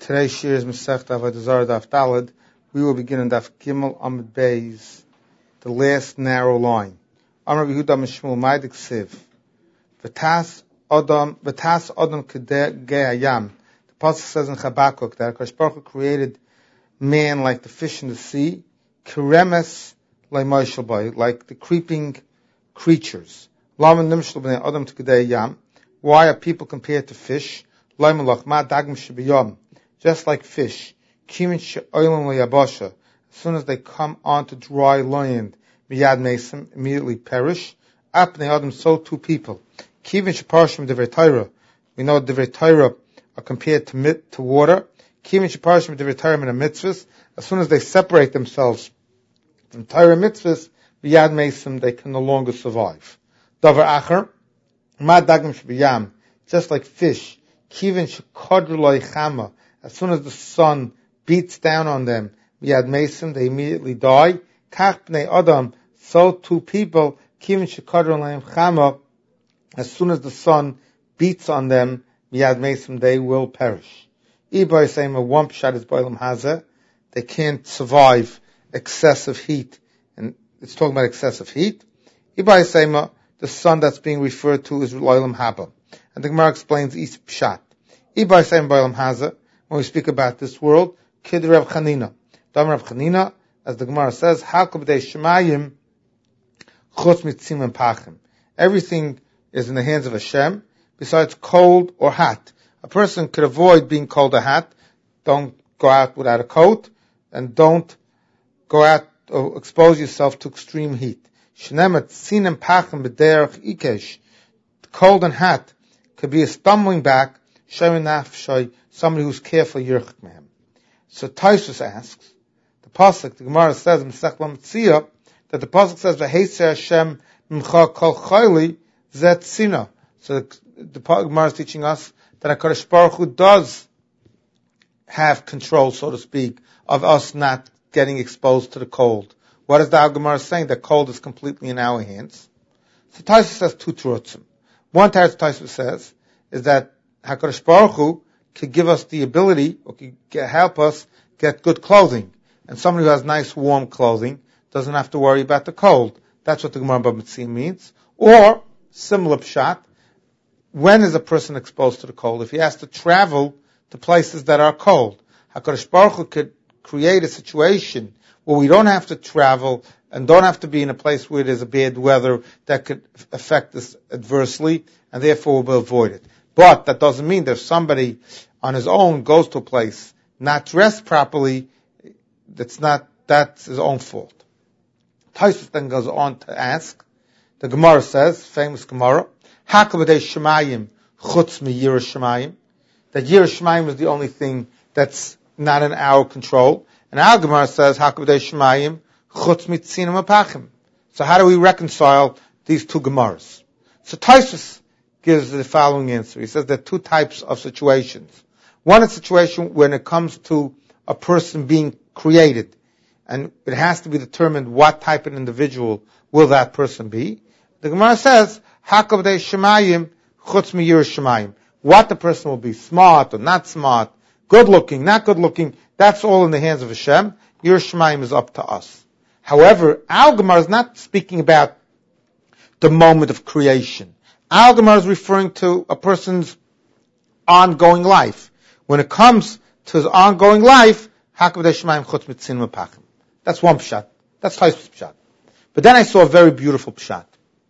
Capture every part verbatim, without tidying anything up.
Today's shir is Masechta Avodah Zarah Daf Daled. We will begin in Daf Gimel Amud Beis, the last narrow line. Amar Yehuda Mishmul Maidik Siv. V'tas Adam, V'tas Adam Kedei Hayam. The pasuk says in Habakkuk that HaKadosh Baruch Hu created man like the fish in the sea, Keremes like Moshel Bay, like the creeping creatures. Lama Nimshel B'nei Adam Kedei Hayam. Why are people compared to fish? Laimalach Ma Dagim Shebiyam. Just like fish, as soon as they come onto dry land, miyad mesim, immediately perish. Apnei adam, so too people. Kivin sheparshim divrei Torah. We know divrei Torah are compared to mit, to water. Kivin sheparshim divrei Torah min mitzvahs. As soon as they separate themselves from Torah mitzvahs, miyad mesim, they can no longer survive. Davar acher, ma dagim shebiyam, just like fish. Kivin shekodru lo yichama. As soon as the sun beats down on them, miyad mesim, they immediately die. Kach bnei adam, so too people, kivin shekadron leim chama, as soon as the sun beats on them, miyad mesim, they will perish. Ibai saying a one pshat is boilam hazeh, they can't survive excessive heat, and it's talking about excessive heat. Ibai saying the sun that's being referred to is loilam haba, and the Gemara explains each pshat. Ibai saying boilam hazeh, when we speak about this world, Kid Rav Chanina. Dam Rav Chanina, as the Gemara says, Hakub de Shemayim, Chutz Mitzim and Pachim. Everything is in the hands of Hashem, besides cold or hot. A person could avoid being cold or hot. Don't go out without a coat, and don't go out or expose yourself to extreme heat. Shnemat Tzinem Pachim B'derech Ikesh. Cold and hot could be a stumbling back, Shemin Nafshay, somebody who's careful, Yerchik Mehem. So Taisus asks, the pasuk, the Gemara says in Masech Lametzia, that the pasuk says, "V'heiser Hashem mimcha kol chayli zet tzina." So the, the Gemara is teaching us that HaKadosh Baruch Hu does have control, so to speak, of us not getting exposed to the cold. What is the Gemara saying? That cold is completely in our hands. So Taisus says two truths. One Taisus Taisus says is that HaKadosh Baruch Hu could give us the ability, or could help us get good clothing. And somebody who has nice warm clothing doesn't have to worry about the cold. That's what the Gemara Bava Metzia means. Or, similar pshat, when is a person exposed to the cold? If he has to travel to places that are cold. HaKadosh Baruch Hu could create a situation where we don't have to travel and don't have to be in a place where there's a bad weather that could affect us adversely, and therefore we'll avoid it. But that doesn't mean that if somebody on his own goes to a place not dressed properly, that's not, that's his own fault. Taisus then goes on to ask, the Gemara says, famous Gemara, Hakabadei Shemayim chutz mi Yira Shemayim, that Yira Shemayim is the only thing that's not in our control. And our Gemara says, Hakabadei Shemayim chutz mi Tzinim Apachim. So how do we reconcile these two Gemaras? So Taisus gives the following answer. He says there are two types of situations. One is a situation when it comes to a person being created, and it has to be determined what type of individual will that person be. The Gemara says, Hakabdei Shemayim chutz mi Yira Shemayim. What the person will be, smart or not smart, good looking, not good looking, that's all in the hands of Hashem. Yira Shemayim is up to us. However, our Gemara is not speaking about the moment of creation. Our Gemara is referring to a person's ongoing life. When it comes to his ongoing life, that's one pshat. That's Taisus pshat. But then I saw a very beautiful pshat.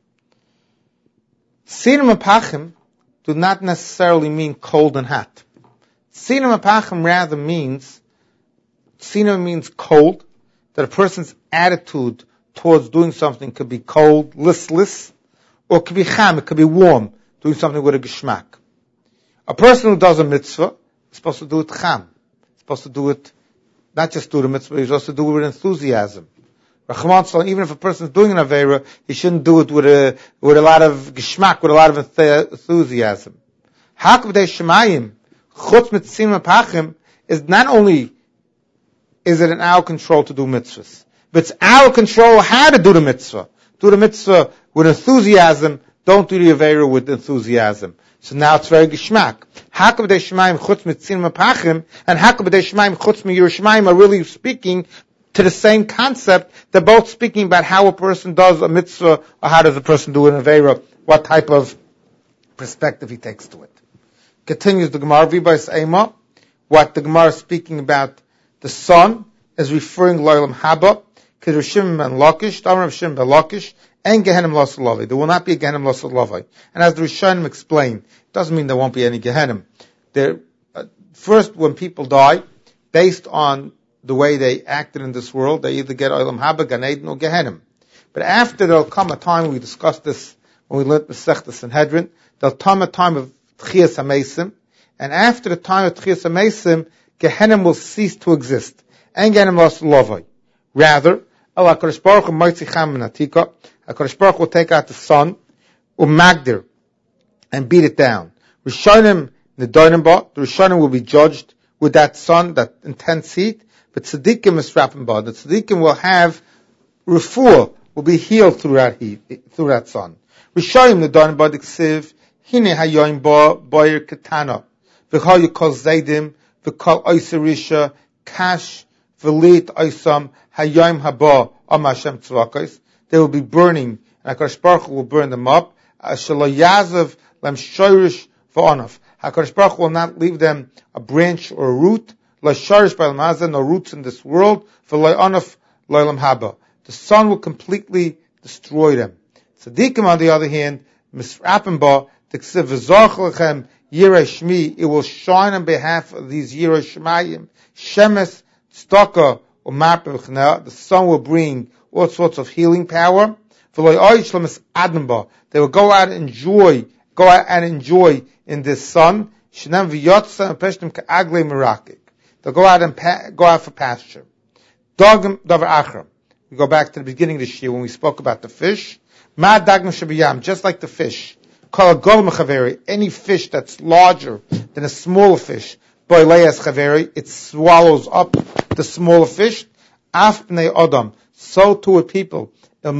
Tzinim apachim do not necessarily mean cold and hot. Tzinim apachim rather means, tzinim means cold, that a person's attitude towards doing something could be cold, listless, or it could be cham, it could be warm, doing something with a geschmack. A person who does a mitzvah is supposed to do it cham. He's supposed to do it, not just do the mitzvah, he's supposed to do it with enthusiasm. Even if a person is doing an avera, he shouldn't do it with a, with a lot of geschmack, with a lot of enthusiasm. Hakavdei Shemayim, chutz mitzim apachim, is not only is it in our control to do mitzvahs, but it's our control how to do the mitzvah. Do the mitzvah with enthusiasm, don't do the Avera with enthusiasm. So now it's very geschmack. Hakab de Shemaim chutz mitzinim apachim and Hakab de Shemaim chutz miyirushamayim are really speaking to the same concept. They're both speaking about how a person does a mitzvah or how does a person do an Avera, what type of perspective he takes to it. Continues the Gemara, Vibais Ema, what the Gemara is speaking about the sun is referring to Loilam Haba, Kedushim ben Lakish, Damar of Shim ben Lakish, and Gehenim Lasalavi. There will not be a Gehenim Lasalavi. And as the Rishonim explained, it doesn't mean there won't be any Gehenim. There, uh, first, when people die, based on the way they acted in this world, they either get Olam Haba, Gan Eden, or Gehenim. But after there'll come a time, we discussed this when we learned the Masechta Sanhedrin, there'll come a time of Tchias HaMeisim, and after the time of Tchias HaMeisim, Gehenim will cease to exist. And Gehenim Lasalavi. Rather, Allah HaKadosh Baruch Hu Moitzi Cham Menatika, HaKadosh Baruch Hu will take out the sun, umagdir, and beat it down. Rishonim Nedonim Ba, the Rishonim will be judged with that sun, that intense heat, but Tzaddikim is Rapim Ba. The Tzaddikim will have refuah, will be healed through that heat, through that sun. Rishonim Nedonim Ba, Diksiv, Hine Hayoim Ba, Boyer Ketana, V'chol Yikol Zaydim, V'kol Oyserisha, Kash, V'lit Oysam, Hayoim Haba, Am Hashem Tzvakos. They will be burning, and HaKadosh Baruch Hu will burn them up. Shelo Yazav Lem Shoirish V'onav. HaKadosh Baruch Hu will not leave them a branch or a root. Lo Shoirish B'Elam Hazeh, no roots in this world. V'lo Onav Lo'elam Haba. The sun will completely destroy them. Tzaddikim, on the other hand, Misrapim Ba, T'ksiv V'zoch Lechem Yirei Shmi, it will shine on behalf of these Yirei Shemayim. Shemes, Tzedakah, the sun will bring all sorts of healing power. They will go out and enjoy, go out and enjoy in this sun. They'll go out and pa- go out for pasture. We go back to the beginning of this year when we spoke about the fish. Just like the fish. Any fish that's larger than a smaller fish, it swallows up the smaller fish. Af bnei Adam, so too are people. If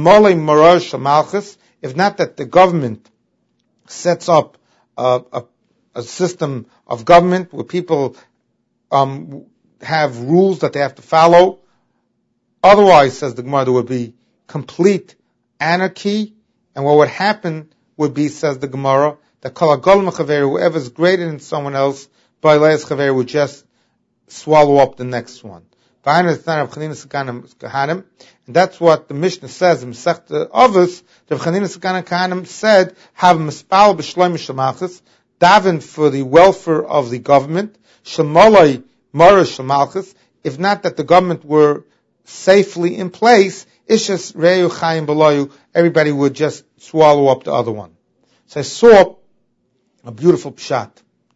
not that the government sets up a, a, a system of government where people um, have rules that they have to follow. Otherwise, says the Gemara, there would be complete anarchy, and what would happen would be, says the Gemara, that whoever is greater than someone else, would just swallow up the next one. And that's what the Mishnah says in Masechta Avos. The Chanina Sekanim Kahanim said, "Have mispal b'shloim shalmalchus, daven for the welfare of the government. Shalmalai marish shalmalchus. If not that the government were safely in place, ishas reu chayim b'loyu. Everybody would just swallow up the other one." So I saw a beautiful pshat.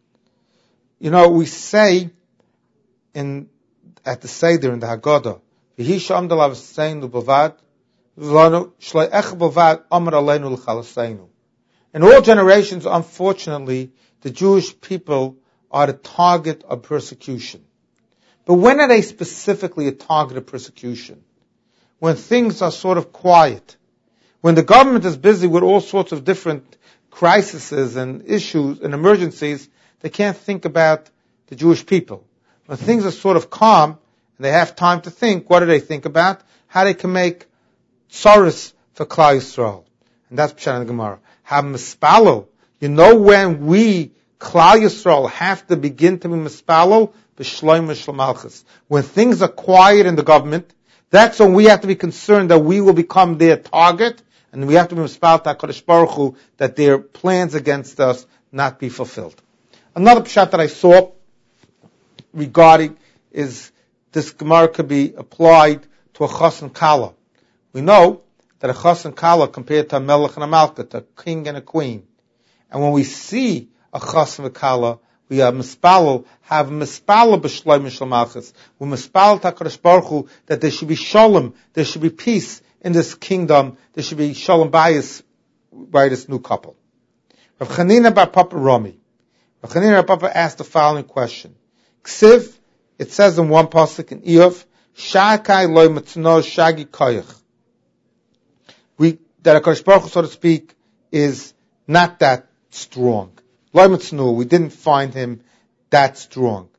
You know, we say in at the Seder in the Haggadah, "V'hisha amdalav seinu b'vad, v'lanu shleich b'vad amar aleinu l'chalaseinu." In all generations, unfortunately, the Jewish people are the target of persecution. But when are they specifically a target of persecution? When things are sort of quiet. When the government is busy with all sorts of different crises and issues and emergencies, they can't think about the Jewish people. When things are sort of calm and they have time to think, what do they think about? How they can make tsaris for Klal Yisrael. And that's Pshat in the Gemara. Have mispalo. You know when we, Klal Yisrael, have to begin to be mispalo? B'shloim v'shlomalchus. When things are quiet in the government, that's when we have to be concerned that we will become their target, and we have to be mispalo to HaKadosh Baruch Hu that their plans against us not be fulfilled. Another pshat that I saw regarding is this Gemara could be applied to a chas and kala. We know that a chas and kala compared to a melech and a malka, a king and a queen. And when we see a chas and a kala, we have mispalo, have mispalo b'shloim mishalmachas. We mispalo to HaKadosh Baruch Hu that there should be shalom, there should be peace in this kingdom, there should be shalom bayis by this new couple. Rav Chanina bar Papa Rami. Rav Chanina bar Papa asked the following question. Ksiv, it says in one pasuk in Iyov, Shakai loy matno shagi koyach. We, that HaKadosh Baruch Hu, so to speak, is not that strong. We didn't find him that strong.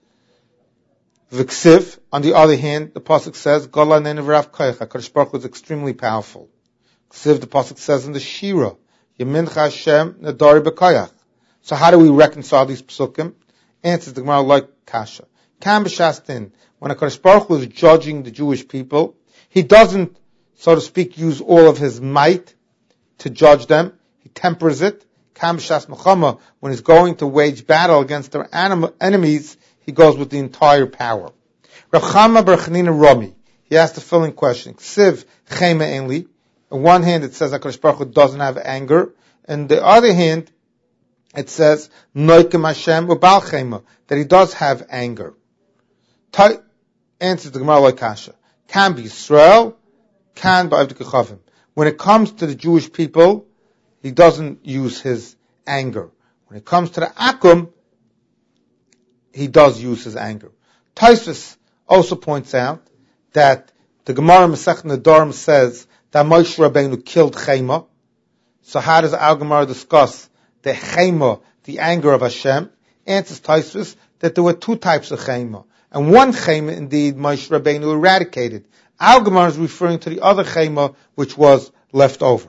V'ksiv, on the other hand, the pasuk says, Gola ne'enev rav koyach, HaKadosh Baruch Hu is extremely powerful. Ksiv, the pasuk says in the Shira, Yemincha Hashem nadari b'koyach. So how do we reconcile these psukim? Answers the Gemara like kasha. Kam b'shastin, when HaKadosh Baruch Hu is judging the Jewish people, he doesn't, so to speak, use all of his might to judge them. He tempers it. Kam b'shas mechama, when he's going to wage battle against their anim- enemies, he goes with the entire power. Rav Chama bar Chanina Rami, he asked the filling question. Ksiv chema enli. On one hand, it says HaKadosh Baruch Hu doesn't have anger. And the other hand, it says noikem Hashem ubal chema, that he does have anger. Ta- answers the Gemara like kasha. Can be Yisrael, can be Avdei Kechavim. When it comes to the Jewish people, he doesn't use his anger. When it comes to the Akum, he does use his anger. Tosfos also points out that the Gemara Masechet Nedarim says that Moshe Rabbeinu killed Chema. So how does our Gemara discuss the Chema, the anger of Hashem? Answers Tosfos that there were two types of Chema. And one Chema, indeed, Moshe Rabbeinu eradicated. Our Gemara is referring to the other Chema, which was left over.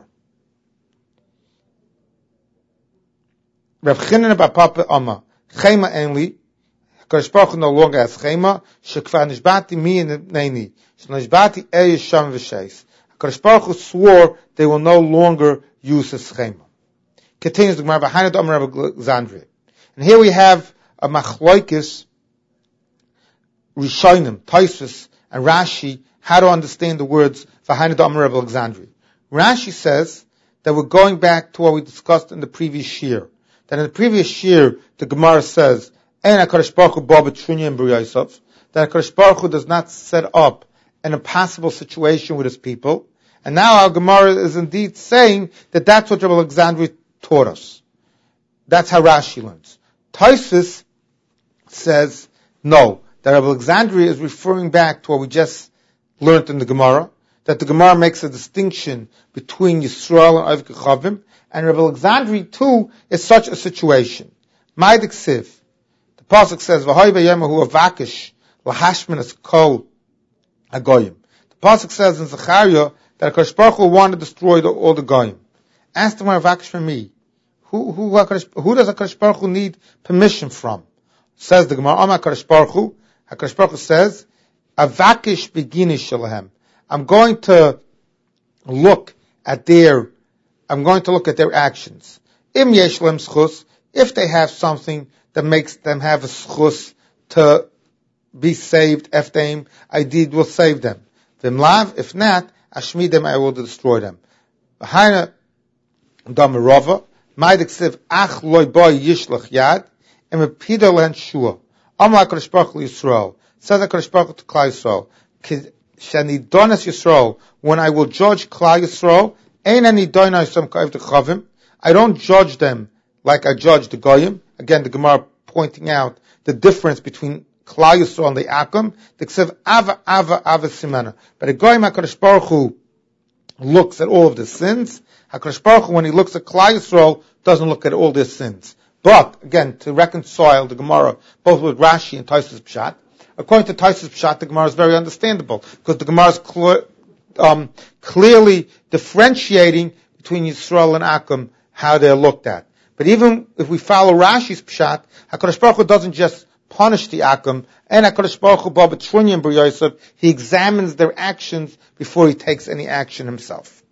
Rav Chinan bar Papa Amma, Chema enli, HaKadosh Baruch Hu no longer has Chema, shekvar nishbati mi neini, shnishbati el yisham v'sheis. HaKadosh Baruch Hu swore they will no longer use his Chema. Continues the Gemara, V'hainu d'Amar Rabbi Alexandria. And here we have a machloikis, Rishonim, Tosfos, and Rashi, how to understand the words V'hainu d'Amar Rabbi Alexandria. Rashi says that we're going back to what we discussed in the previous year. That in the previous year, the Gemara says, Ein HaKadosh Baruch Hu ba b'trunya and b'riyosov, that HaKadosh Baruch Hu does not set up an impossible situation with his people. And now our Gemara is indeed saying that that's what Rabbi Alexandria taught us. That's how Rashi learns. Tosfos says, no, that Rabbi Alexandria is referring back to what we just learned in the Gemara, that the Gemara makes a distinction between Yisrael and Avdei Kechavim, and Rabbi Alexandria too is such a situation. Ma'adik Siv. The pasuk says, "V'hoy b'yemahu avakish lahashminas kol hagoyim." The pasuk says in Zechariah that HaKadosh Baruch Hu wanted to destroy the, all the goyim. Ask them, "Avakish for me." Who who who does HaKadosh Baruch Hu need permission from? Says the Gemara, "Amar HaKadosh Baruch Hu." HaKadosh Baruch Hu says, "Avakish beginish shalahem." I'm going to look at their. I'm going to look at their actions. Im yesh lem schus, if they have something that makes them have a schus to be saved, eftaim, I did will save them. Vim lav, if not, ashmid them, I will destroy them. V'haina damirova, ma'adik siv ach loy boy yishlach yad, em epido len shua. Amar HaKadosh Baruch Hu Yisrael, says HaKadosh Baruch Hu to Klal Yisrael, shani donas Yisrael, when I will judge Klal Yisrael, ein ani donas some ka'avdei kechavim, I don't judge them like I judge the goyim. Again, the Gemara pointing out the difference between Klal Yisrael and the Akum. The Ksiv Ava Ava Ava Simena. But the goyim HaKadosh Baruch Hu looks at all of the sins. HaKadosh Baruch Hu, when he looks at Klal Yisrael, doesn't look at all their sins. But again, to reconcile the Gemara both with Rashi and Tosfos Pshat, according to Tosfos Pshat, the Gemara is very understandable because the Gemara is cl- um, clearly differentiating between Yisrael and Akum, how they're looked at. But even if we follow Rashi's Pshat, HaKadosh Baruch Hu doesn't just punish the Akum, and HaKadosh Baruch Hu ba b'trunya and b'riyosov, he examines their actions before he takes any action himself.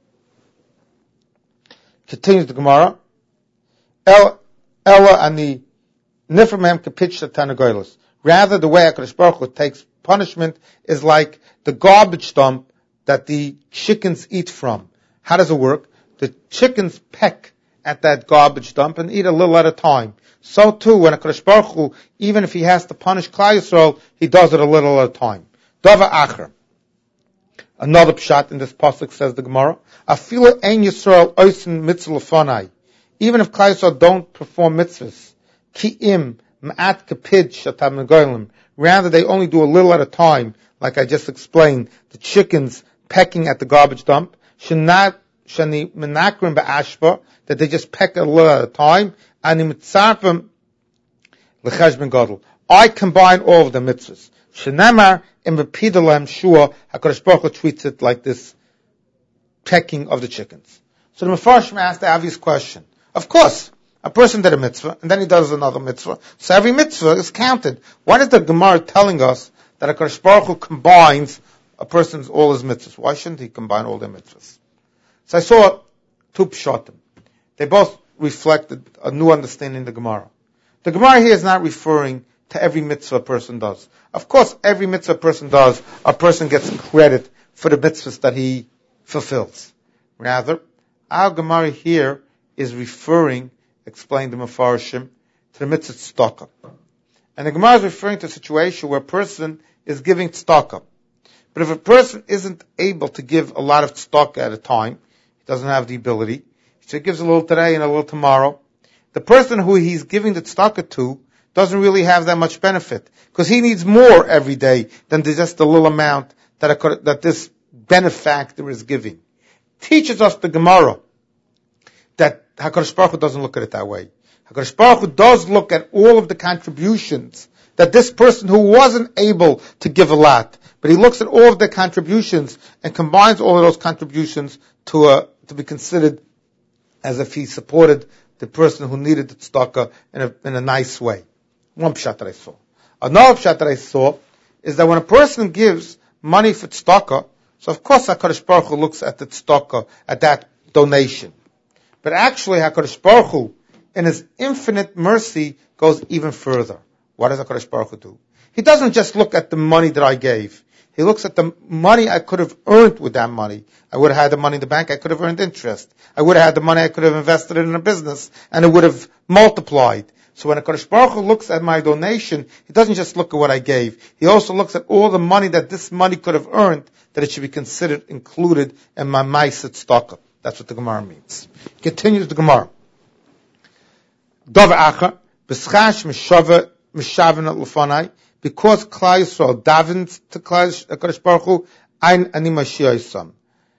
Continues the Gemara. El, Ella ani niframem kapitch tanagoylos. Rather, the way HaKadosh Baruch Hu takes punishment is like the garbage dump that the chickens eat from. How does it work? The chickens peck at that garbage dump and eat a little at a time. So too, when HaKadosh Baruch Hu, even if he has to punish Klal Yisrael, he does it a little at a time. Dava acher. Another pshat in this pasuk says the Gemara, Afilu ein Yisrael oisin mitzvah lefanai. Even if Klal Yisrael don't perform mitzvahs, ki im ma'at kapid shatam negolim. Rather, they only do a little at a time, like I just explained, the chickens pecking at the garbage dump. Shenat shani menakrim ba'ashba, that they just peck a little at a time, and imitzarpim l'cheshbon gadol. I combine all of the mitzvahs. Shenemar im bepidalem shua, HaKadosh Baruch Hu treats it like this pecking of the chickens. So the Mefarshim asked the obvious question. Of course, a person did a mitzvah, and then he does another mitzvah. So every mitzvah is counted. Why is the Gemara telling us that HaKadosh Baruch Hu combines a person's all his mitzvahs? Why shouldn't he combine all their mitzvahs? So I saw two pshatim. They both reflected a new understanding of the Gemara. The Gemara here is not referring to every mitzvah a person does. Of course, every mitzvah a person does, a person gets credit for the mitzvahs that he fulfills. Rather, our Gemara here is referring, explained the Mefarshim, to the mitzvah tzedakah. And the Gemara is referring to a situation where a person is giving tzedakah. But if a person isn't able to give a lot of tzedakah at a time, he doesn't have the ability, so he gives a little today and a little tomorrow, the person who he's giving the tzedakah to doesn't really have that much benefit, because he needs more every day than just the little amount that, a, that this benefactor is giving. Teaches us the Gemara that HaKadosh Baruch Hu doesn't look at it that way. HaKadosh Baruch Hu does look at all of the contributions that this person who wasn't able to give a lot, but he looks at all of their contributions and combines all of those contributions to a, to be considered as if he supported the person who needed the tzedakah in a, in a nice way. One pshat that I saw. Another pshat that I saw is that when a person gives money for tzedakah, so of course HaKadosh Baruch Hu looks at the tzedakah, at that donation. But actually HaKadosh Baruch Hu, in His infinite mercy, goes even further. What does HaKadosh Baruch Hu do? He doesn't just look at the money that I gave. He looks at the money I could have earned with that money. I would have had the money in the bank, I could have earned interest. I would have had the money I could have invested in a business, and it would have multiplied. So when HaKadosh Baruch Hu looks at my donation, he doesn't just look at what I gave. He also looks at all the money that this money could have earned, that it should be considered included in my ma'aseh tzedakah. That's what the Gemara means. Continues the Gemara. Davar acher, b'schash mishava mishaven l'fanai, because Klal Yisrael davens to HaKadosh Baruch Hu, ein ani mashiach.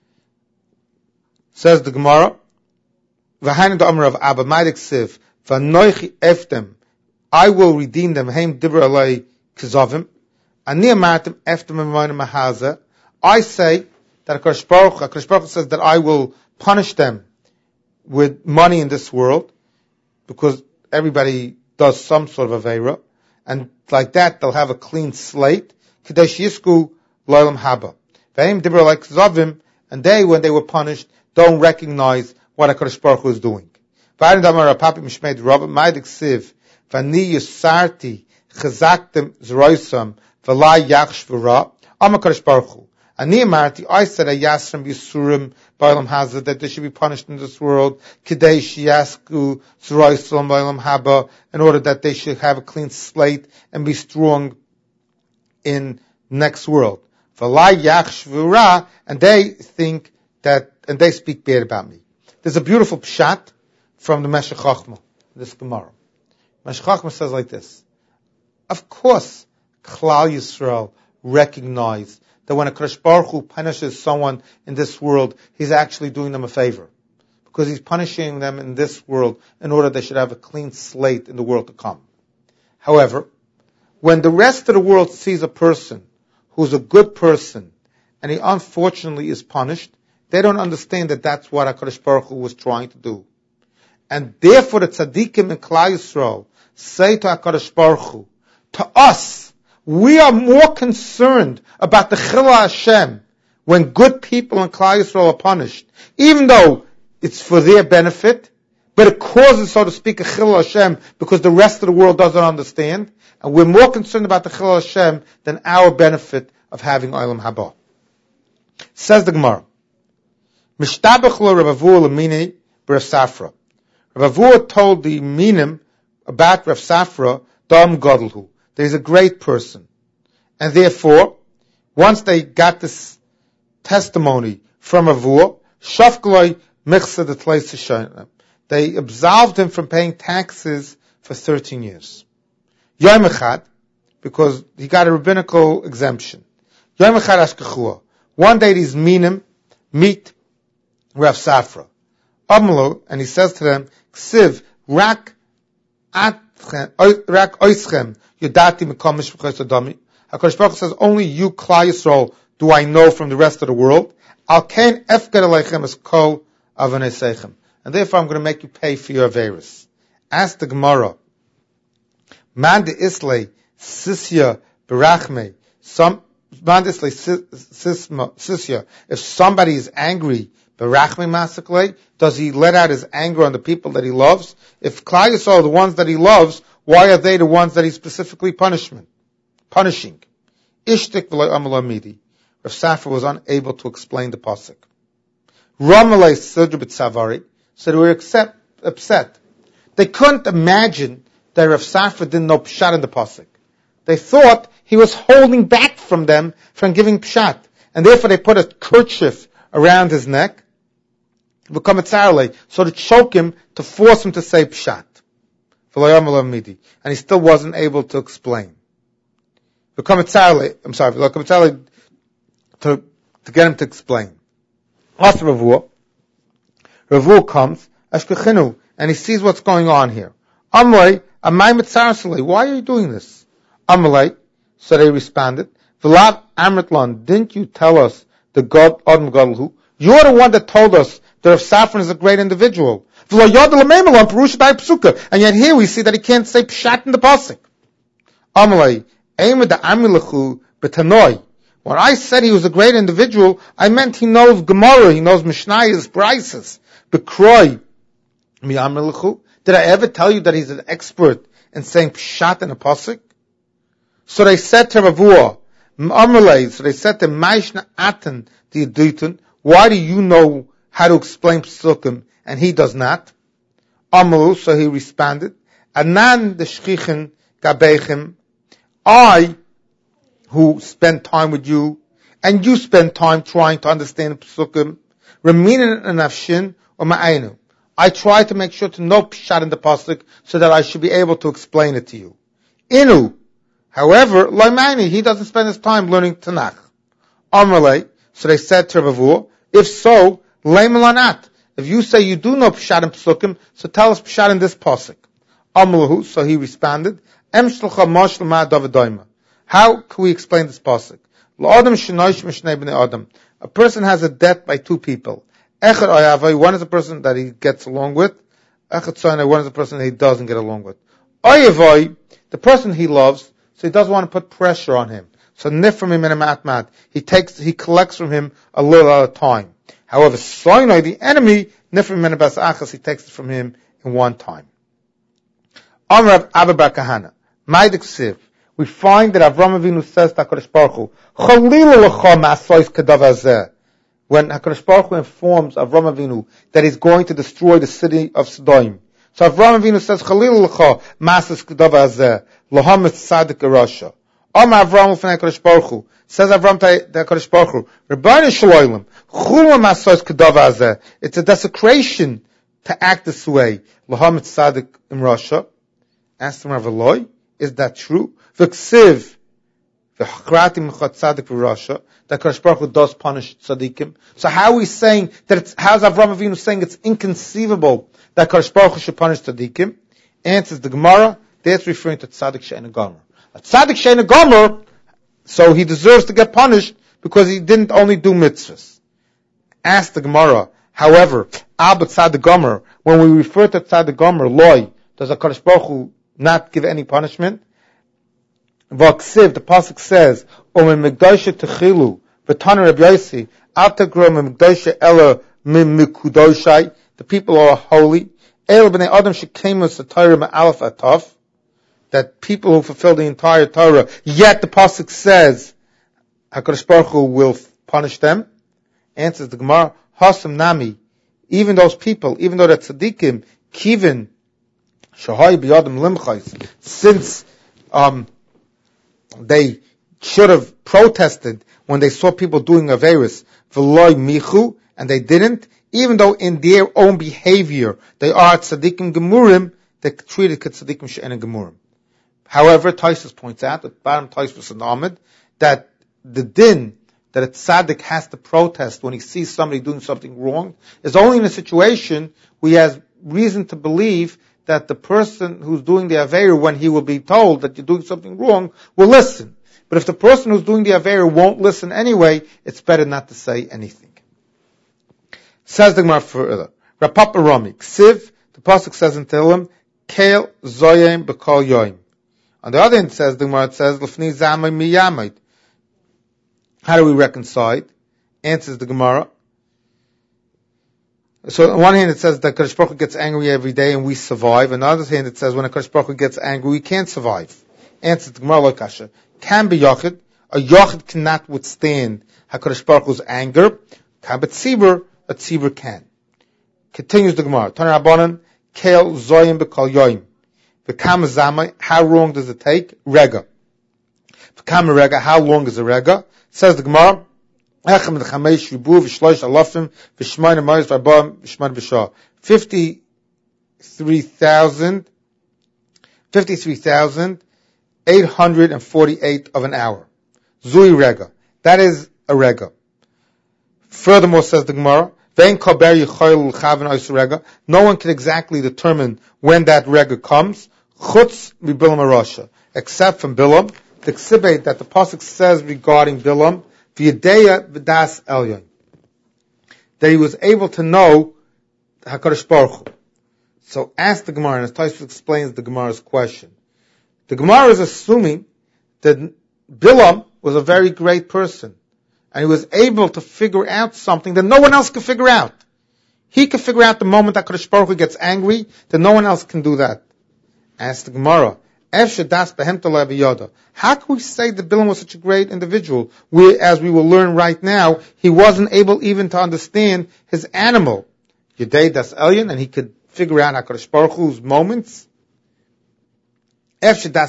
Says the Gemara, v'hainu da'amar of Abba Ma'adik Siv, v'anoichi eftem, I will redeem them, heim dibra alei kizavim, ani amartim eftem emayim mahaza. I say that HaKadosh Baruch Hu, HaKadosh Baruch Hu says that I will punish them with money in this world, because everybody does some sort of aveira, and like that they'll have a clean slate. Kadesh yisku lo'olam haba. V'heim dibra alei kizavim, and they, when they were punished, don't recognize what HaKadosh Baruch Hu is doing. V'ayin damar apapi mishmeid rabba ma'adik siv v'ani yusarti chazaktem zroisam v'la yachsh v'ra am HaKadosh Baruch Hu. Ani amarti, I said a yasram yisurim ba'olam hazah, that they should be punished in this world, kidei shiyasku zroisam ba'olam haba, in order that they should have a clean slate and be strong in next world. V'la yachsh v'ra, and they think that, and they speak bad about me. There's a beautiful pshat from the Meshech Chochmah, this Gemara. Meshech Chochmah says like this: of course, Klal Yisrael recognize that when a HaKadosh Baruch Hu punishes someone in this world, he's actually doing them a favor, because he's punishing them in this world in order they should have a clean slate in the world to come. However, when the rest of the world sees a person who's a good person and he unfortunately is punished, they don't understand that that's what HaKadosh Baruch Hu was trying to do. And therefore the tzaddikim in Klal Yisrael say to HaKadosh Baruch Hu, to us, we are more concerned about the Chilul Hashem when good people in Klal Yisrael are punished, even though it's for their benefit, but it causes, so to speak, a Chilul Hashem because the rest of the world doesn't understand, and we're more concerned about the Chilul Hashem than our benefit of having Olam Haba. Says the Gemara, Mishtabach lo Rav Avua l'mini b'Rav Safra. Rav Avua told the minim about Rav Safra, Dam Gadolhu, that he's a great person. And therefore, once they got this testimony from Rav Avua, Shafkloi Michsa the Tleis, they absolved him from paying taxes for thirteen years. Yom Echad, because he got a rabbinical exemption. Yom Echad Ashkechua. One day these minim meet Rav Safra. Amlo, and he says to them, Ksiv, rak atchem, rak oischem, yodati mekomish v'chos adami. HaKadosh Baruch Hu says, only you, Klal Yisrael, do I know from the rest of the world. Al ken efker aleichem es kol avanei seichem. And therefore I'm going to make you pay for your averis. Ask the Gemara, Man de Islay, Sisya, Berachme, some, Man de Islay, Sisya, if somebody is angry, Berachme Masakle, does he let out his anger on the people that he loves? If Klal Yisrael are the ones that he loves, why are they the ones that he's specifically punishment, punishing? Ishtik v'lo amalo midi. Rav Safra was unable to explain the pasuk. Ramalei Sidr b'tzavari, so they were accept, upset. They couldn't imagine that Rav Safra didn't know pshat in the pasuk. They thought he was holding back from them from giving pshat, and therefore they put a kerchief around his neck, so to choke him, to force him to say pshat. And he still wasn't able to explain. I'm sorry, to, to get him to explain. After Ravua, Ravua comes, Ashkechinu, and he sees what's going on here. Amrei, Amay Mitzarasale, why are you doing this? Amrei, so they responded, Vlav Amritlan, didn't you tell us the God Adam Gadolhu? You're the one that told us that Rav Safran is a great individual. And yet here we see that he can't say pshat in the pasuk. Amrei, Eimed the Amilachu betanoi. When I said he was a great individual, I meant he knows Gemara, he knows Mishnayos, Braisos. Bekroi, mi Amilachu. Did I ever tell you that he's an expert in saying pshat in a pasuk? So they said to Ravua, Amalei, so they said to Maishna Atan the Yedutun, why do you know how to explain psukim and he does not? Amalu, so he responded, Anan the Shchichen Gabechem, I, who spend time with you, and you spend time trying to understand psukim, Raminin and Afshin, or Ma'ainu. I try to make sure to know pshat in the pasuk so that I should be able to explain it to you. Inu, however, Laimani, he doesn't spend his time learning Tanakh. Amrale, so they said to Ravua, if so, Laimalanat. If you say you do know pshat in psukim, so tell us pshat in this pasuk. Amralahu, so he responded, Em shlcha mosh l'ma davidoyma. How can we explain this pasuk? L'adam shenoish mishnei b'nei adam. A person has a debt by two people. Echad oyavai, one is a person that he gets along with. Echad tzonai, one is a person that he doesn't get along with. Oyavai, the person he loves, so he doesn't want to put pressure on him. So nif from him in a matmat. He takes, he collects from him a little at a time. However, soinoi, the enemy, nif from him in a bas achas, he takes it from him in one time. Amrav Abba Bar Kahana. Maidik Siv. We find that Avram Avinu says to HaKadosh Baruch Hu, Chalil lecha ma'asois kedav hazeh. When HaKadosh Baruch Hu informs Avram Avinu that he's going to destroy the city of Sodom. So Avram Avinu says, Chalil lecha ma'asois kedav hazeh, loham etzadik erasha. Amar Avram l'fnei HaKadosh Baruch Hu. Says Avram to HaKadosh Baruch Hu, Rebbeinu shloim, chul ma'asois kedav hazeh. It's a desecration to act this way. Loham etzadik erasha. Asked him Rav Eloi, is that true? V'ksiv, v'chratim v'chatzadik v'rasha, that HaKadosh Baruch Hu does punish tzaddikim. So how are we saying that it's, how's Avram Avinu saying it's inconceivable that HaKadosh Baruch Hu should punish tzaddikim? Answers the Gemara, that's referring to tzaddik she'en gomer. A tzaddik she'en gomer, so he deserves to get punished because he didn't only do mitzvahs. Ask the Gemara, however, al b'tzaddik gomer, when we refer to tzaddik gomer, loy, does HaKadosh Baruch Hu not give any punishment? V'aksiv, the pasuk says, "Omen migdashe techilu v'taner Reb Yosi altagro migdashe ela mimikudoshai." The people are holy. El b'nei adam shekemu satayra ma'alef ataf. That people who fulfill the entire Torah. Yet the pasuk says, Hakadosh Baruch Hu will punish them. Answers the Gemara, Hasam nami. Even those people, even though they're tzaddikim, kivin shahai b'yadam limchais, since um, they should have protested when they saw people doing averis, v'loy michu, and they didn't, even though in their own behavior they are tzaddikim gemurim, they're treated tzaddikim she'en gemurim. However, Taisus points out, the bottom Taisus and Ahmed, that the din that a tzaddik has to protest when he sees somebody doing something wrong is only in a situation where he has reason to believe that the person who's doing the Aveira, when he will be told that you're doing something wrong, will listen. But if the person who's doing the Aveira won't listen anyway, it's better not to say anything. Says the Gemara further. Rapapa Rami, Ksiv, the Pasuk says in Tehillim, Keil Zoyim B'Kol Yoim. On the other hand, it says, the Gemara, it says, L'fnei Zamay Miyamayt. How do we reconcile? Answers the Gemara. So on one hand it says that Kadosh Baruch Hu gets angry every day and we survive. On the other hand it says when a Kadosh Baruch Hu gets angry we can't survive. Answers the Gemara like Kasha. Can be Yochid. A Yochid cannot withstand HaKadosh Baruch Hu's anger. Can be Tzibur. A Tzibur can. Continues the Gemara. Tana Rabbanan, Keil Zoyim B'Kol Yoim. V'kam Zamai, how long does it take? Rega. V'kam Rega, how long is a Rega? Says the Gemara, fifty-three thousand, fifty-three thousand, eight hundred forty-eight of an hour. Zui Rega. That is a Rega. Furthermore, says the Gemara, no one can exactly determine when that Rega comes, chutz mi Bilam Arasha, except from Bilam, the ksibet that the pasuk says regarding Bilam, v'yadeya v'das elyon, that he was able to know HaKadosh Baruch Hu. So ask the Gemara, and as Tosfos explains the Gemara's question, the Gemara is assuming that Bilam was a very great person, and he was able to figure out something that no one else could figure out. He could figure out the moment that HaKadosh Baruch Hu gets angry, that no one else can do that. Ask the Gemara, how can we say that Bilam was such a great individual? We, as we will learn right now, he wasn't able even to understand his animal. Yedei das Elyon, and he could figure out HaKadosh Baruch Hu's moments. Ask me,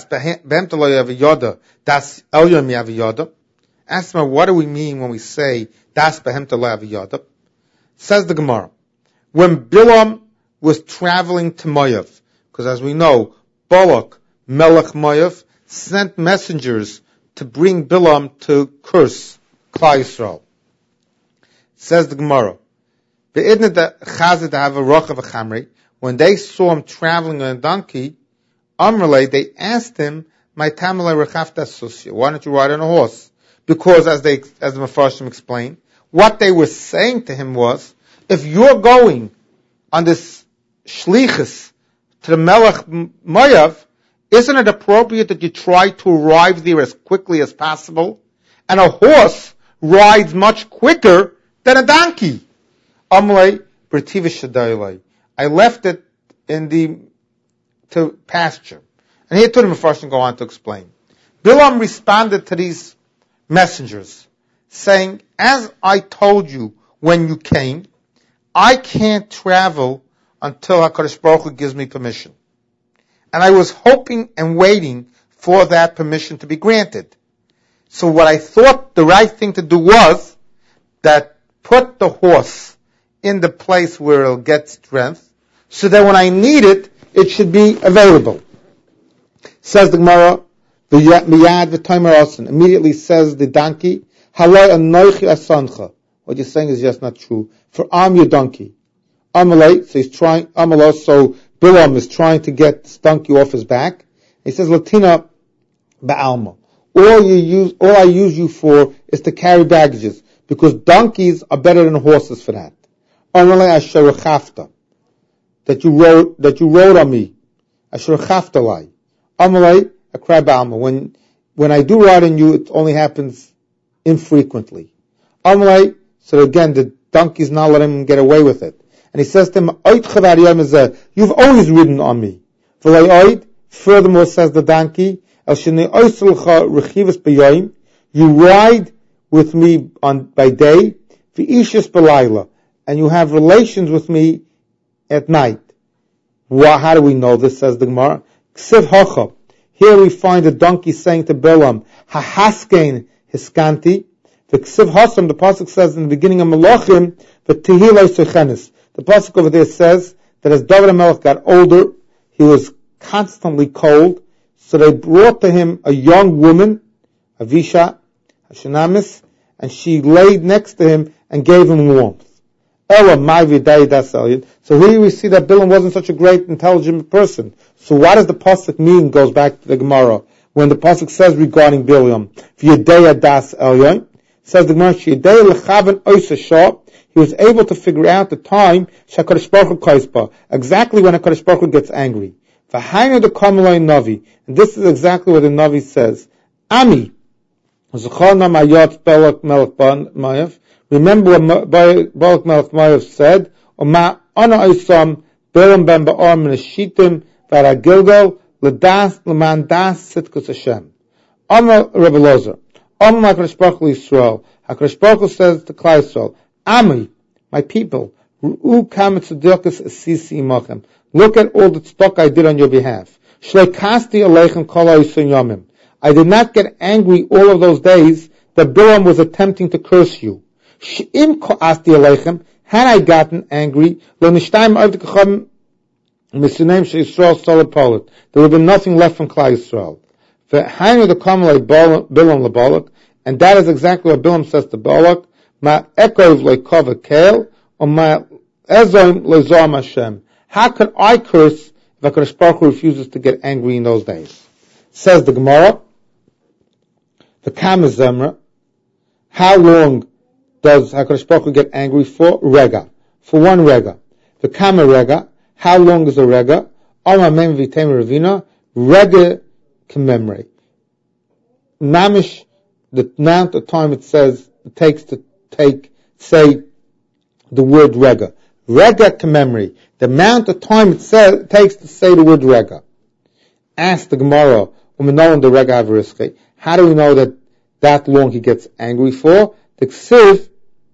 what do we mean when we say das behem to? Says the Gemara, when Bilam was traveling to Moav, because as we know, Balak, Melech Moav, sent messengers to bring Bilam to curse Klal Yisrael. Says the Gemara, when they saw him traveling on a donkey, Amrle, they asked him, why don't you ride on a horse? Because as they, as the Mefarshim explained, what they were saying to him was, if you're going on this shlichus to the Melech Moav, isn't it appropriate that you try to arrive there as quickly as possible? And a horse rides much quicker than a donkey. Amrei b'tiva shadaylai. I left it in the to pasture. And here to the Mefarshim go on to explain. Bilam responded to these messengers, saying, as I told you when you came, I can't travel until HaKadosh Baruch Hu gives me permission. And I was hoping and waiting for that permission to be granted. So what I thought the right thing to do was that put the horse in the place where it'll get strength, so that when I need it, it should be available. Says the Gemara, Miyad v'tomer asan. Immediately says the donkey, Halai anoichi asancha. What you're saying is just not true. For I'm your donkey. Amalei, so he's trying, Amalei, so Bilam is trying to get this donkey off his back. He says, Latina ba'alma. All you use, all I use you for is to carry baggages, because donkeys are better than horses for that. Amalei asher chafta. That you rode, that you rode on me. Asher chafta lai. Amalei, a cry ba'alma. When, when I do ride on you, it only happens infrequently. Amalei, so again, the donkey's not letting him get away with it. And he says to him, you've always ridden on me. Furthermore, says the donkey, you ride with me on by day, and you have relations with me at night. Well, how do we know this, says the Gemara? Here we find the donkey saying to Bilam, Hahaskein hiskanti. The Ksiv Hasam, the pasuk says in the beginning of Malachim, the Tehillah Sechenis. The pasuk over there says that as David HaMelech got older, he was constantly cold, so they brought to him a young woman, Avisha, Hashanamis, and she laid next to him and gave him warmth. Ella Ma'vi Dai Das Elyon. So here we see that Bilam wasn't such a great, intelligent person. So what does the pasuk mean? Goes back to the Gemara when the pasuk says regarding Bilam, V'Yedei Das Elyon, says the Gemara, V'Yedei Lechaven Oisa Shah. He was able to figure out the time Shakadosh Baruch Hu Kaispa, exactly when Hakadosh Baruch Hu gets angry. V'Hainu the Kamalei Navi, and this is exactly what the Navi says. Ami, Zechana Mayat Balak Melech Mayav. Remember what Balak Melech Mayav said. Oma Ana Oisam Bilam Ben Ba'ar Min Hashitim Varagilgal L'das L'man Das Sitkus Hashem. Amar Rebbe Lozer. Amar Hakadosh Baruch Hu Yisrael. Hakadosh Baruch Hu says to Klal Yisrael, Ami, my people, Ru'u kam tzedakos asisi imachem. Look at all the tzedakah I did on your behalf. Shlei kasti aleichem kol ha'yisur yomim. I did not get angry all of those days that Bilam was attempting to curse you. She'im kasti aleichem, had I gotten angry, lo nishtayim avdikachem misuneim she'Yisrael solid polit. There would have been nothing left from Klal Yisrael. V'hainu the kamalei Bilam lebalak, and that is exactly what Bilam says to Balak. Ma ekov leikova kael, or ma ezom lezom Hashem. How could I curse if HaKadosh Baruch Hu refuses to get angry in those days? Says the Gemara, the Kama Zemra, how long does HaKadosh Baruch Hu get angry for? Rega. For one Rega. The Kama Rega, how long is a Rega? Oma mem vitem ravina, Rega commemorate. Mamish, the amount of time it says, it takes to take, say, the word Rega. Rega commemorate. The amount of time it, say, it takes to say the word Rega. Ask the Gemara, the Rega Avariske, how do we know that that long he gets angry for? The Ksiv,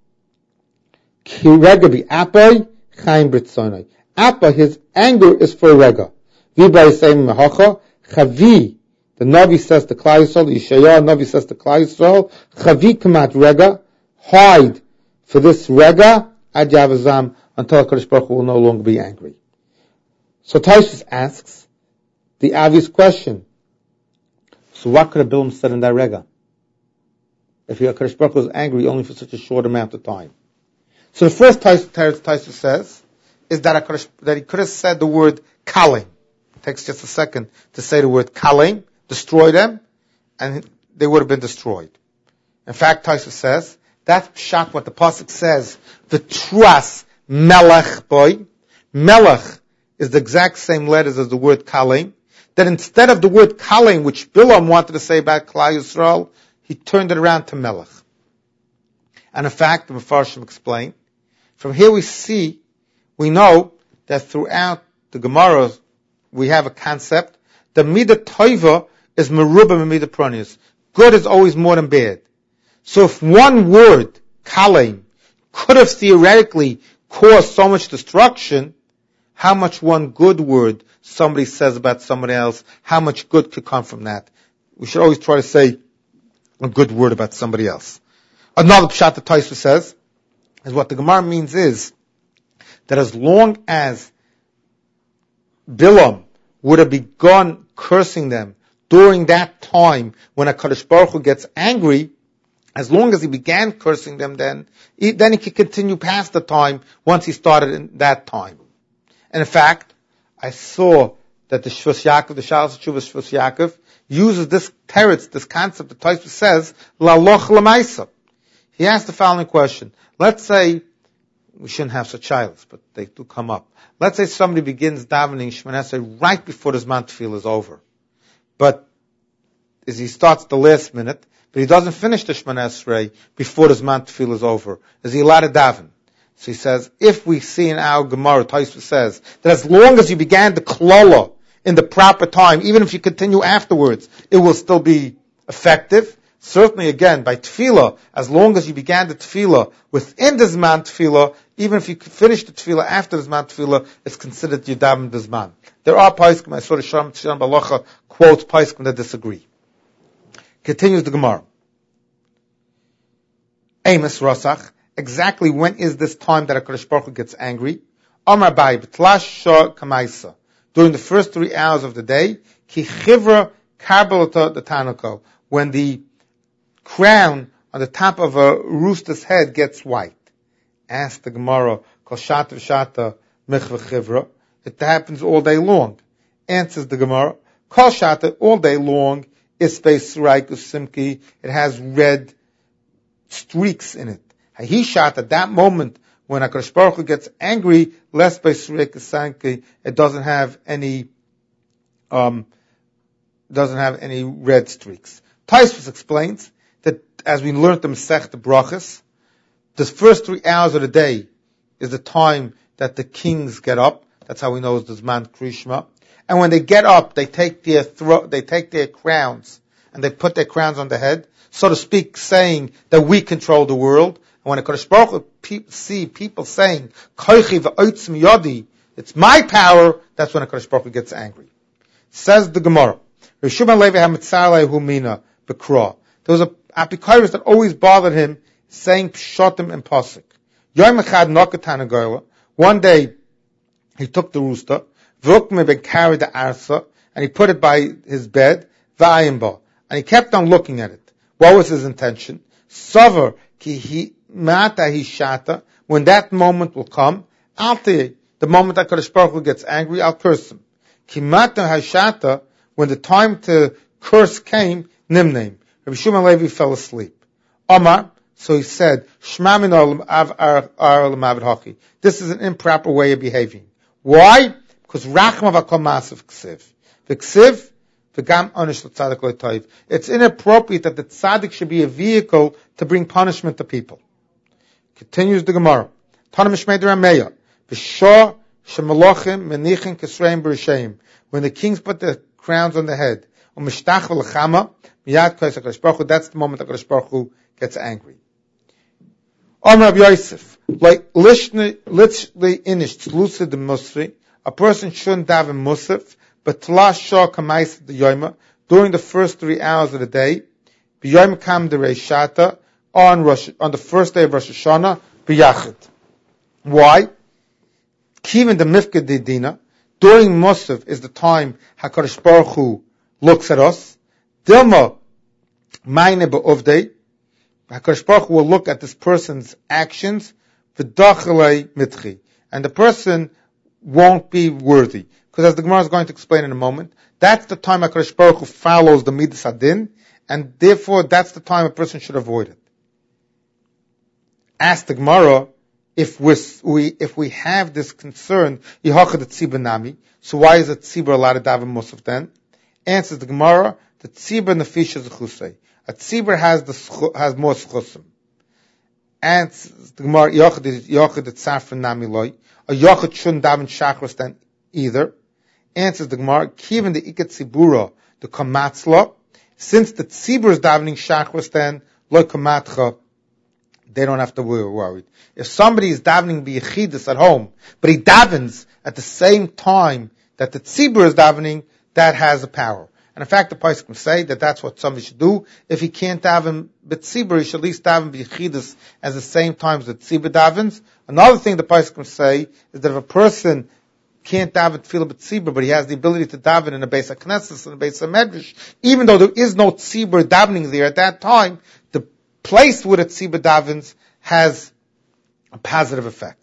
Ki Rega bi Apai, Chaim Britzonai. Appa, his anger is for Rega. Vibay Seim Mehacha, Chavi, the Navi says to Klal Yisrael, Yeshayah Navi says to Klal Yisrael, Chavi Kamat Rega, hide for this Rega, Ad Yavazam, until HaKadosh Baruch Hu will no longer be angry. So Taisus asks the obvious question. So what could have Bilam said in that Rega? If HaKadosh Baruch Hu was angry only for such a short amount of time. So the first Taisus says is that, HaKadosh, that he could have said the word Kalim. It takes just a second to say the word Kalim, destroy them, and they would have been destroyed. In fact, Taisus says, that's pshat what the pasuk says, the truas melech boy. Melech is the exact same letters as the word kalim. That instead of the word kalim, which Bilam wanted to say about Klal Yisrael, he turned it around to melech. And in fact, the Mefarshim explain, from here we see, we know that throughout the Gemaras, we have a concept, the midah toiva is meruba midah pronius. Good is always more than bad. So if one word, kalim, could have theoretically caused so much destruction, how much one good word somebody says about somebody else, how much good could come from that? We should always try to say a good word about somebody else. Another pshat that Taisus says, is what the Gemara means is, that as long as Bilam would have begun cursing them during that time when HaKadosh Baruch Hu gets angry, as long as he began cursing them then, he, then he could continue past the time once he started in that time. And in fact, I saw that the Shvus Yaakov, the Shalos Shuvas Shvus Yaakov, uses this teretz, this concept that Taisus says, laloch lamaisa. He asked the following question. Let's say, we shouldn't have such childs, but they do come up. Let's say somebody begins davening Shemoneh Esrei right before the Zman Tefillah is over. But as he starts the last minute, but he doesn't finish the Shemoneh Esrei before the Zman Tefillah is over. Is he allowed to daven? So he says, if we see in our Gemara, Taisus says, that as long as you began the Klola in the proper time, even if you continue afterwards, it will still be effective. Certainly, again, by Tefillah, as long as you began the Tefillah within the Zman Tefillah, even if you finish the Tefillah after the Zman Tefillah, it's considered Yudam the Zman. There are Paiskim, I saw the Shalom Shalom Balacha quotes Paiskim that disagree. Continues the Gemara. Amos Rasach, exactly when is this time that HaKadosh Baruch Hu gets angry? Amar Bai, B'tlash Shah Kamaisa. During the first three hours of the day, Ki Chivra Karbalata the Tanako, when the crown on the top of a rooster's head gets white. Ask the Gemara, Kol shata v'shata michvah chivra. It happens all day long. Answers the Gemara, Kol shata, all day long, is space suraikus simki. It has red streaks in it. Hahi shata, at that moment when HaKadosh Baruch Hu gets angry, less by suraikus simki, it doesn't have any, um, doesn't have any red streaks. Taisvus explains that as we learned the Masech, the Brachas, the first three hours of the day is the time that the kings get up. That's how we know it's the Zman Krishma. And when they get up, they take their thro- they take their crowns and they put their crowns on the head, so to speak, saying that we control the world. And when a Kodesh Baruch Hu pe- see people saying, Koichi v'oitzim yodi, it's my power, that's when a Kodesh Baruch Hu gets angry. Says the Gemara, Rishuma Levi hamitzalei humina bekra. There was a apikoros that always bothered him, saying pshatim and pasuk. Yom echad nokatan agoyla. One day, he took the rooster, v'ukme ben carried the arsa, and he put it by his bed, v'ayimba, and he kept on looking at it. What was his intention? Sover ki hi mata hi shata. When that moment will come, alti, the moment that Kodesh Baruch Hu gets angry, I'll curse him. Ki mata hi shata, when the time to curse came, nimneim. Rabbi Shimon Levi fell asleep. Omar, so he said, Shma min olam av ar olam avid hachi. This is an improper way of behaving. Why? Because rachma v'kol masav ksiv. The ksiv, v'gam onish l'tzadik l'toiv. It's inappropriate that the tzaddik should be a vehicle to bring punishment to people. Continues the Gemara. Tana mishmei d'rameya. V'shor shemalachim menichin kisreim b'risheim. When the kings put the crowns on the head, u'mishtach v'lechama, miyad kois HaKadosh Baruch Hu, that's the moment HaKadosh Baruch Hu gets angry. Om Rav Yosef, like lishli inish tzlusa de musri, a person shouldn't daven musaf, but tlash shah kamais the yoima during the first three hours of the day, b'yoim kam de reishata on Rosh on the first day of Rosh Hashanah b'yachid. Why? Kivin the mifked de dina during musaf is the time HaKadosh Baruch Hu looks at us. Dilma meine be'ovdei. HaKadosh Baruch Hu will look at this person's actions, v'dachalei mitchi, and the person won't be worthy. Because as the Gemara is going to explain in a moment, that's the time HaKadosh Baruch Hu follows the midas hadin, and therefore that's the time a person should avoid it. Ask the Gemara, if we if we have this concern, yihachad tzibur nami, so why is a tzibur allowed to daven musaf then? Answers the Gemara, the tzibur nefisha zechusei. A tzibur has the has more schusim. And the Gemara yochid yochid tzafran nami loy. A yochid shouldn't daven shachris then either. Answers the Gemara, given the ikat tzibura the kamatzla, since the tzibur is davening shachris then loy kamatcha, they don't have to be worried. If somebody is davening b'yechidus at home, but he davens at the same time that the tzibur is davening, that has a power. And in fact, the Poskim say that that's what somebody should do. If he can't daven b'tzibur, he should at least daven b'yechidus at the same time as the tzibur davens. Another thing the Poskim say is that if a person can't daven tefillah b'tzibur, but he has the ability to daven in a Beis HaKnesses and a Beis HaMedrash, even though there is no tzibur davening there at that time, the place where the tzibur davens has a positive effect.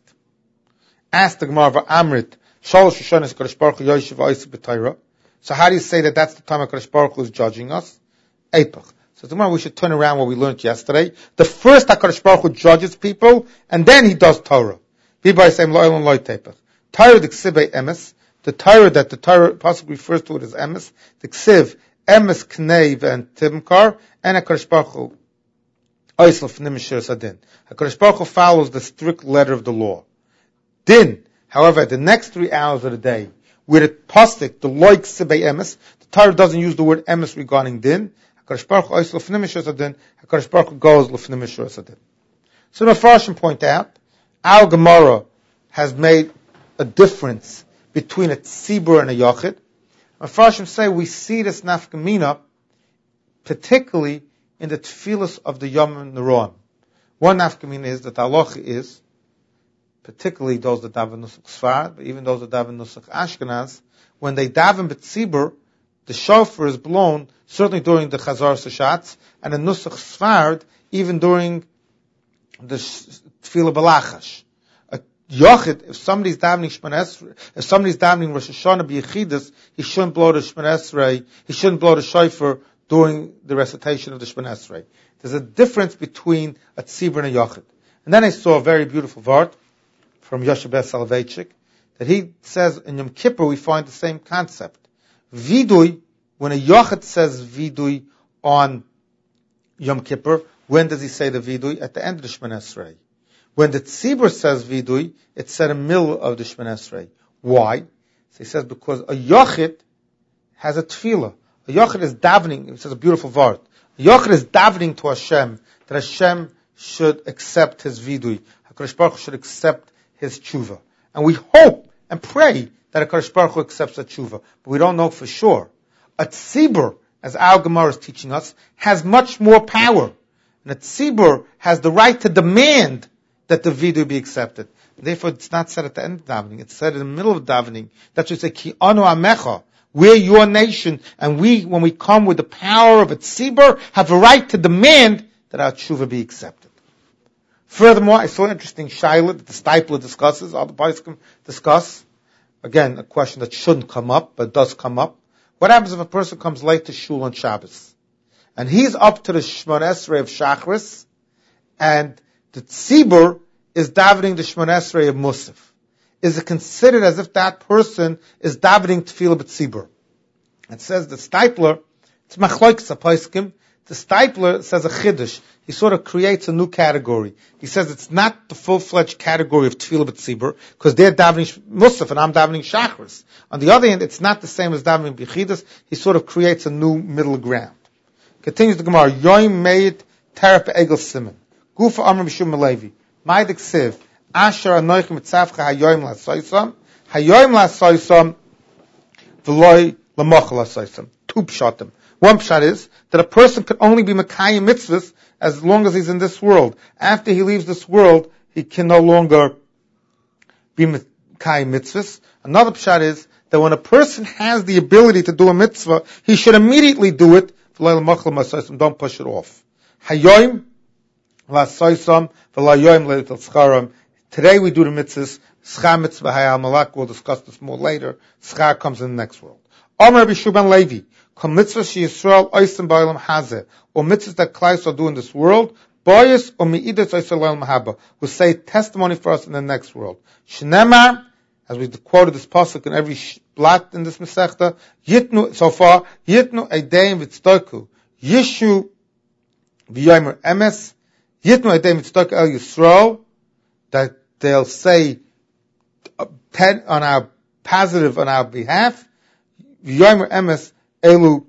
Ask the Gemara v'amrit shalosh hashanos Kadosh Baruch Hu yoshev v'oseh b'Torah. So how do you say that that's the time HaKadosh Baruch Hu is judging us? Eipach. So tomorrow we should turn around what we learned yesterday. The first HaKadosh Baruch Hu judges people, and then he does Torah. People say lo'el and loy teipach. Torah the ksiv emes. The Torah that the Torah possibly refers to it as emes. The ksiv emes knev and timkar, and HaKadosh Baruch Hu oisel f'nim sadin. HaKadosh Baruch Hu follows the strict letter of the law. Din, however, the next three hours of the day, with a pasuk, the loik sibei emes, the Torah doesn't use the word emes regarding din. HaKadosh Baruch Hu oisel f'nim sadin. HaKadosh Baruch Hu goes l'f'nim sadin. So the Mefarshim point out, our Gemara has made a difference between a tzibur and a yachid. Mefarshim say we see this nafkamina, particularly in the tefillas of the Yom Neroim. One nafkamina is that halacha is, particularly those that daven nusach Sfard, but even those that daven nusach Ashkenaz, when they daven b'tzibur, the shofar is blown certainly during the Chazar Sashatz, and the Nusach Sfard even during the Tefillah Balachash. A Yochid, if somebody's davening Shemona Esrei, if somebody's davening Rosh Hashanah b'Yechidus, he shouldn't blow the Shemona Esrei, he shouldn't blow the shofar during the recitation of the Shemona Esrei. There's a difference between a tzibur and a Yochid. And then I saw a very beautiful vart from Yoshe Ber Soloveitchik, that he says in Yom Kippur we find the same concept. Vidui, when a Yochid says Vidui on Yom Kippur, when does he say the Vidui? At the end of the Shemona Esrei. When the Tzibur says Vidui, it's said in the middle of the Shemona Esrei. Why? So he says because a Yochid has a tefillah. A Yochid is davening, it says a beautiful vart. A Yochid is davening to Hashem, that Hashem should accept his Vidui. HaKadosh Baruch Hu should accept his tshuva. And we hope and pray that HaKadosh Baruch Hu accepts the tshuva. But we don't know for sure. A tzibur, as our Gemara is teaching us, has much more power. And a tzibur has the right to demand that the vidu be accepted. Therefore, it's not said at the end of davening. It's said in the middle of davening. That's what we say, Ki anu amecha. We're your nation. And we, when we come with the power of a tzibur, have a right to demand that our tshuva be accepted. Furthermore, I saw an interesting shaila that the Stipler discusses, all the Paiskim discuss. Again, a question that shouldn't come up, but does come up. What happens if a person comes late to shul on Shabbos? And he's up to the Shemona Esrei of Shachris, and the tzibur is davening the Shemona Esrei of Musaf. Is it considered as if that person is davening Tefillah b'tzibur? It says the Stipler, it's Machloikes HaPaiskim, the Stipler says a chiddush. He sort of creates a new category. He says it's not the full-fledged category of Tefillah b'tzibur, because they're davening Musaf and I'm davening Shachris. On the other hand, it's not the same as davening B'chidus. He sort of creates a new middle ground. Continues the Gemara, Yoim Meid Terep Egel Simon. Gufa Amr Mishum Malevi. Maidik Siv. Asher Anoich Mitzavcha Hayoim Lasoisam. Hayoim Lasoisam. V'loi Lamoch Lasoisam. Two pshatim. One pshat is that a person can only be Mekayim mitzvahs as long as he's in this world. After he leaves this world, he can no longer be Mekayim mitzvahs. Another pshat is that when a person has the ability to do a mitzvah, he should immediately do it. Don't push it off. Hayoim lasoisam v'layoim leitel scharam. Today we do the mitzvahs. Schar mitzvah hayal malak. We'll discuss this more later. Schar comes in the next world. Omer Rabbi Shuban Levi. Kom mitzvah she Yisrael oisem ba'olam hazeh. Or mitzvahs that Klai will do in this world. Boyes or mi'idas oisem ba'olam haba. Will say testimony for us in the next world. Shnemar, as we quoted this pasuk in every blot in this Masechta, Yitnu, so far, Yitnu Eideim V'tzdoku, Yishu V'yomer Emes, Yitnu Eideim V'tzdoku El Yisrael, that they'll say uh, ten on our positive on our behalf, V'yomer Emes Elu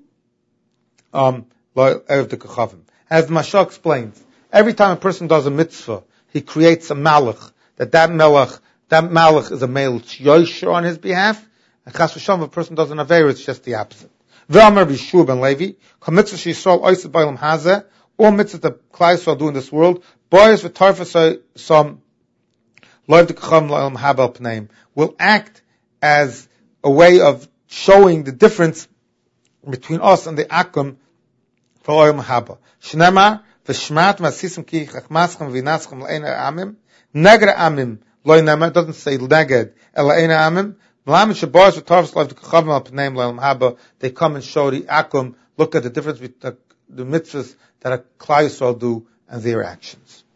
um, Erev de Kachavim. As the Mashal explains, every time a person does a mitzvah, he creates a malach, that that malach That malach is a male yosher on his behalf, and chas v'shalom, if a person does an aveir, it's just the opposite. V'amar b'Yeshua ben Levi, kol mitzvah she'Yisrael oised b'olam hazeh, all mitzvahs that Klai Yisrael do in this world, boys v'tarfa some loiv d'kacham l'olam haba al pneim, will act as a way of showing the difference between us and the akum for olam haba. Shnemar v'shmat v'asisim ki chachmaschem v'inaschem l'eina amim, negra amim, Loi Nema, it doesn't say Neged, Ela Eina Amim. Melamed Shabbos v'Tarvus Lav D'Kachavim Al Pneim L'Elam Haba. They come and show the Akum, look at the difference between the, the mitzvahs that a Klai Yisrael do and their actions.